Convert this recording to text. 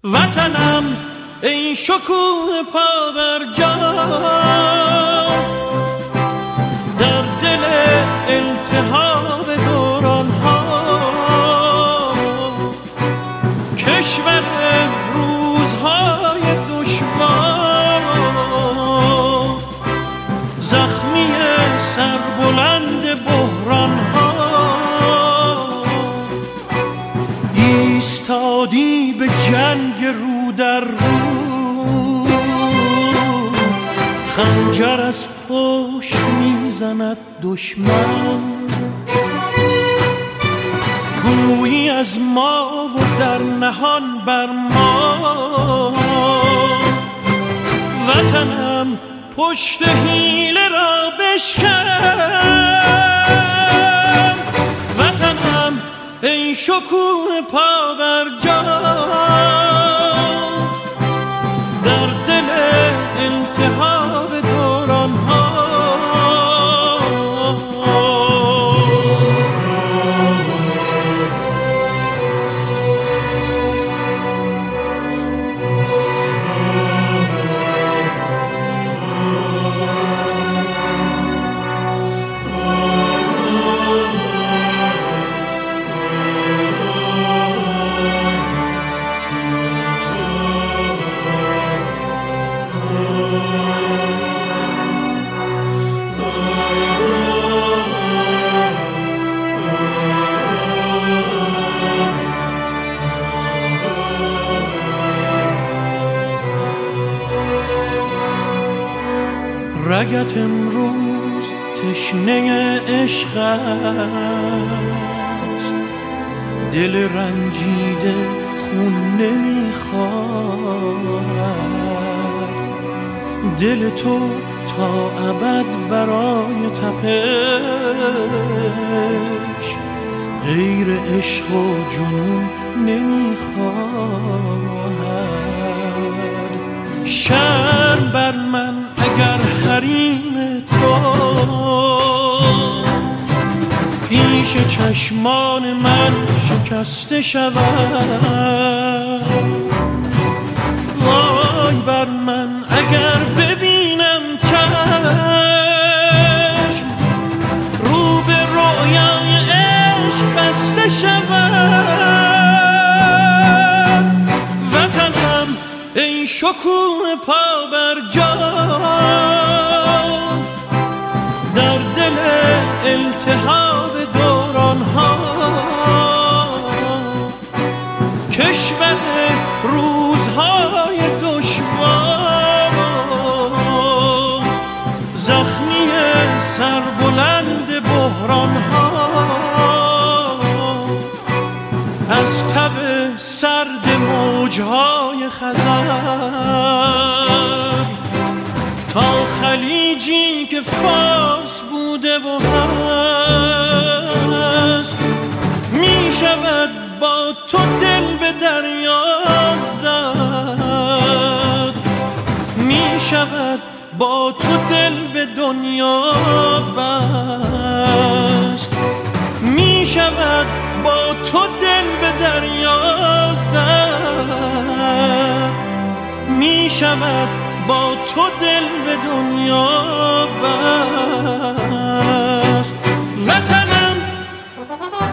وطنم ای شکوه پابرجا، در دل التهاب دوران ها، کشور روزهای دشوار، زخمی سربلند بحران ها، ایستادی به جنگ رو در رو، خنجر از پشت میزند دشمن، گویی از ما و در نهان بر ما، وطنم پشت حیله را بشکن، وطنم ای شکوه پابرجا، در دل التهاب دوران ها، رگت امروز تشنه عشق است، دل رنجیده خون نمیخواهد، دل تو تا ابد برای تپش غیر عشق و جنون نمیخواهد. شرم بر من اگر حریم تو پیش چشمان من شکسته شود، وای بر من اگر ببینم چشم رو به رویای عشق بسته شود، وطنم ای شکوه پابرجا، در دل التهاب دوران ها، کشور روزهای دشوار، زخمی سربلند بحران ها، از تب سرد موجهای خزر تا خلیجی که فارس بوده و هست، می شود با تو دل به دریا زد، می شود با تو دل به دنیا بست، می شود با تو دل به دریا زد، می شود با تو دل به دنیا بست، وطنم